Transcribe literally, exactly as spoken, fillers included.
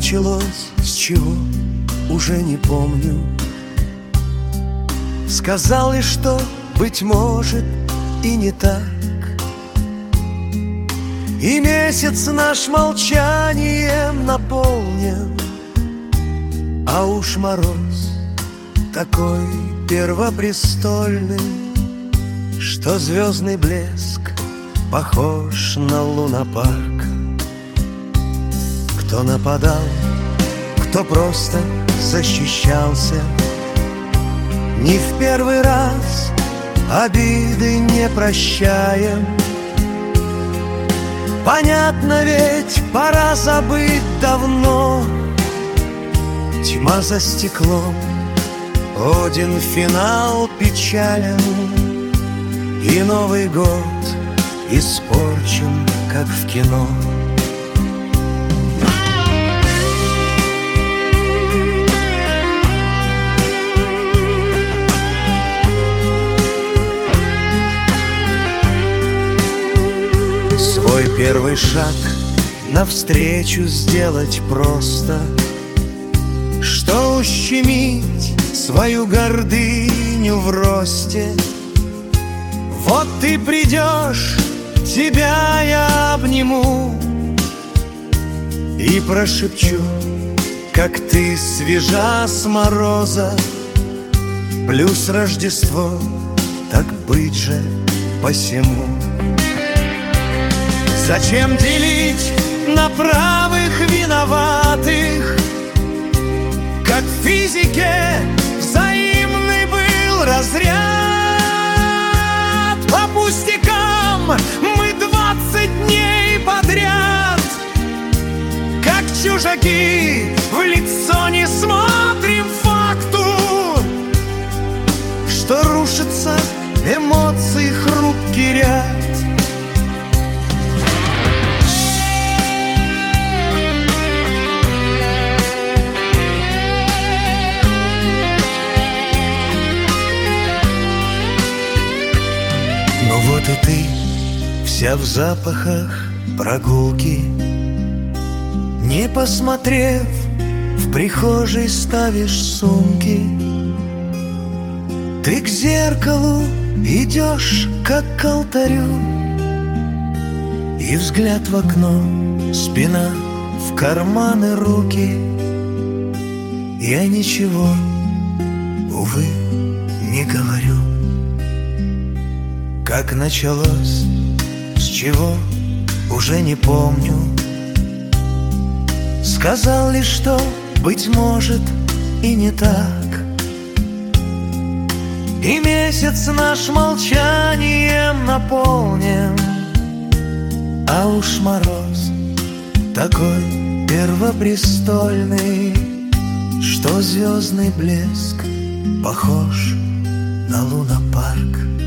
началось, с чего, уже не помню. Сказал ли, что, быть может, и не так. И месяц наш молчанием наполнен, а уж мороз такой первопрестольный, что звездный блеск похож на лунопарк. Кто нападал, кто просто защищался, не в первый раз обиды не прощаем. Понятно, ведь пора забыть давно. Тьма за стеклом, один финал печален, и Новый год испорчен, как в кино. Свой первый шаг навстречу сделать просто, что ущемить свою гордыню в росте. Вот ты придешь, тебя я обниму и прошепчу, как ты свежа с мороза. Плюс Рождество, так быть же посему. Зачем делить на правых виноватых? Как в физике взаимный был разряд. По пустякам мы двадцать дней подряд, как чужаки, в лицо не смотрим факту, что рушится эмоций хрупкий ряд. Но вот и ты, вся в запахах прогулки, не посмотрев, в прихожей ставишь сумки. Ты к зеркалу идешь, как к алтарю, и взгляд в окно, спина в карманы, руки. Я ничего, увы, не говорю. Как началось, с чего, уже не помню. Сказал ли, что, быть может, и не так. И месяц наш молчанием наполнен, а уж мороз такой первопрестольный, что звездный блеск похож на лунопарк.